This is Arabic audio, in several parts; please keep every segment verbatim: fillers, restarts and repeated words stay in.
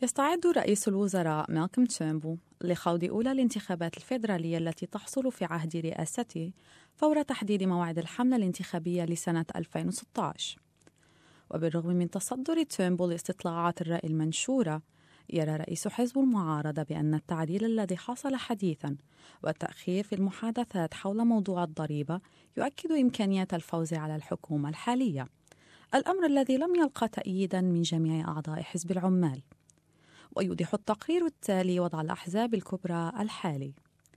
يستعد رئيس الوزراء مالكوم تيرنبول لخوض أولى الانتخابات الفيدرالية التي تحصل في عهد رئاسته فور تحديد موعد الحملة الانتخابية لسنة ألفين وستة عشر. وبالرغم من تصدر تيرنبول لاستطلاعات الرأي المنشورة، يرى رئيس حزب المعارضة بأن التعديل الذي حصل حديثاً والتأخير في المحادثات حول موضوع الضريبة يؤكد إمكانية الفوز على الحكومة الحالية، الأمر الذي لم يلقى تأييداً من جميع أعضاء حزب العمال. ويوضح التقرير التالي وضع الأحزاب الكبرى الحالي.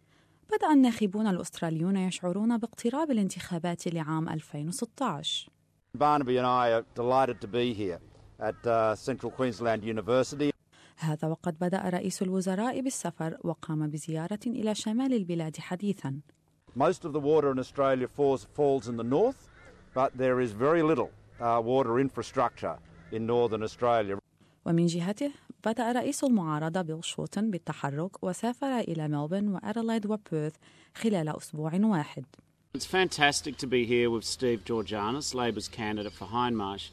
بدأ الناخبون الأستراليون يشعرون باقتراب الانتخابات لعام ألفين وستة عشر. Barnaby and I are delighted to be here at uh, Central Queensland University. هذا وقد بدأ رئيس الوزراء بالسفر وقام بزيارة إلى شمال البلاد حديثاً. Most of the water in Australia falls, falls in the north, but there is very little uh, water infrastructure in northern Australia. ومن جهته بدأ رئيس المعارضة بيل شوتن بالتحرك وسافر إلى ملبورن وأديلايد وبيرث خلال أسبوع واحد. It's fantastic to be here with Steve Georgianis, Labor's candidate for Hindmarsh.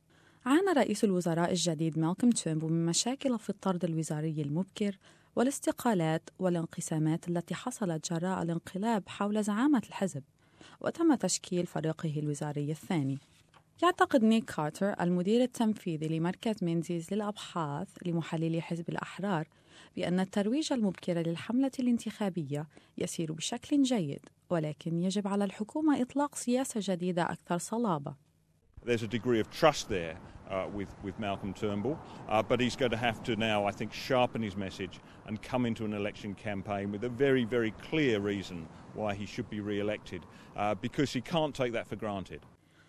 عانى رئيس الوزراء الجديد مالكوم تيرنبول من مشاكل في الطرد الوزاري المبكر والاستقالات والانقسامات التي حصلت جراء الانقلاب حول زعامة الحزب، وتم تشكيل فريقه الوزاري الثاني. يعتقد نيك كارتر المدير التنفيذي لمركز مينزيز للأبحاث لمحللي حزب الأحرار بأن الترويج المبكر للحملة الانتخابية يسير بشكل جيد، ولكن يجب على الحكومة إطلاق سياسة جديدة أكثر صلابة. There's a degree of trust there uh, with, with Malcolm Turnbull, uh, but he's going to have to now, I think, sharpen his message and come into an election campaign with a very, very clear reason why he should be re-elected, uh, because he can't take that for granted.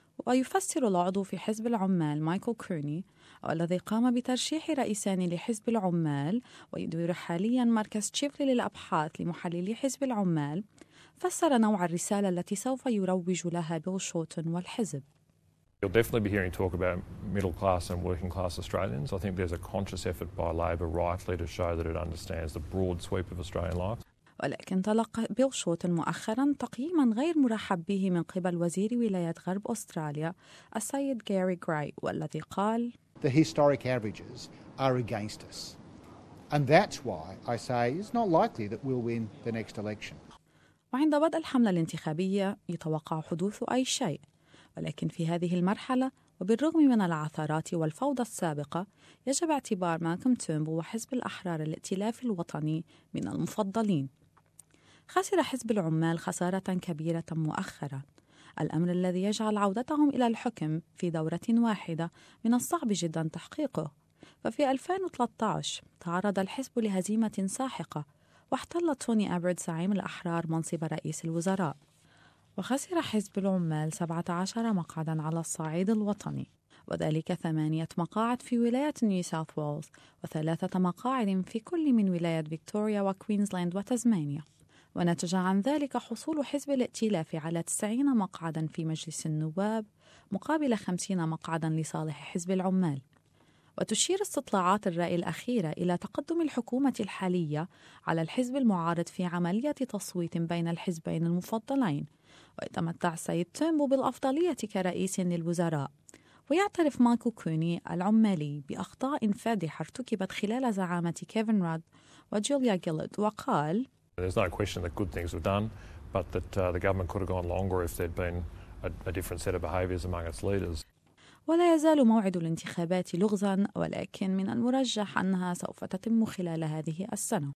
ويفسر العضو في حزب العمال مايكل كورني والذي قام بترشيح رئيسان لحزب العمال ويدير حالياً مركز تشيفلي للأبحاث لمحللي حزب العمال، فسر نوع الرسالة التي سوف يروج لها بيل شوتن والحزب. You'll definitely be hearing talk about middle class and working class Australians. I think there's a conscious effort by Labor rightly to show that it understands the broad sweep of Australian life. ولكن تلقى بيل شوتن مؤخراً تقييماً غير مرحب به من قبل وزير ولاية غرب أستراليا السيد جاري غراي، والذي قال: The historic averages are against us. And that's why I say it's not likely that we'll win the next election. وعند بدء الحملة الانتخابية يتوقع حدوث أي شيء، ولكن في هذه المرحلة وبالرغم من العثرات والفوضى السابقة يجب اعتبار مالكوم تيرنبول وحزب الأحرار الائتلاف الوطني من المفضلين. خسر حزب العمال خسارة كبيرة مؤخرا، الأمر الذي يجعل عودتهم إلى الحكم في دورة واحدة من الصعب جدا تحقيقه. ففي ألفين وثلاثة عشر تعرض الحزب لهزيمة ساحقة واحتل توني أبرد زعيم الأحرار منصب رئيس الوزراء، وخسر حزب العمال سبعة عشر مقعدا على الصعيد الوطني، وذلك ثمانية مقاعد في ولاية نيو ساوث ويلز وثلاثة مقاعد في كل من ولاية فيكتوريا وكوينزلاند وتزمانيا. ونتج عن ذلك حصول حزب الائتلاف على تسعين مقعدا في مجلس النواب مقابل خمسين مقعدا لصالح حزب العمال. وتشير استطلاعات الرأي الأخيرة إلى تقدم الحكومة الحالية على الحزب المعارض في عملية تصويت بين الحزبين المفضلين، ويتمتع السيد تيرنبول بالأفضلية كرئيس للوزراء. ويعترف مايكل كوني العمالي بأخطاء فادحة ارتكبت خلال زعامة كيفن راد وجوليا جيلد، وقال: There's no question that good things were done, but that uh, the government could have gone longer if there'd been a, a different set of behaviours among its leaders. ولا يزال موعد الانتخابات لغزاً، ولكن من المرجح أنها سوف تتم خلال هذه السنة.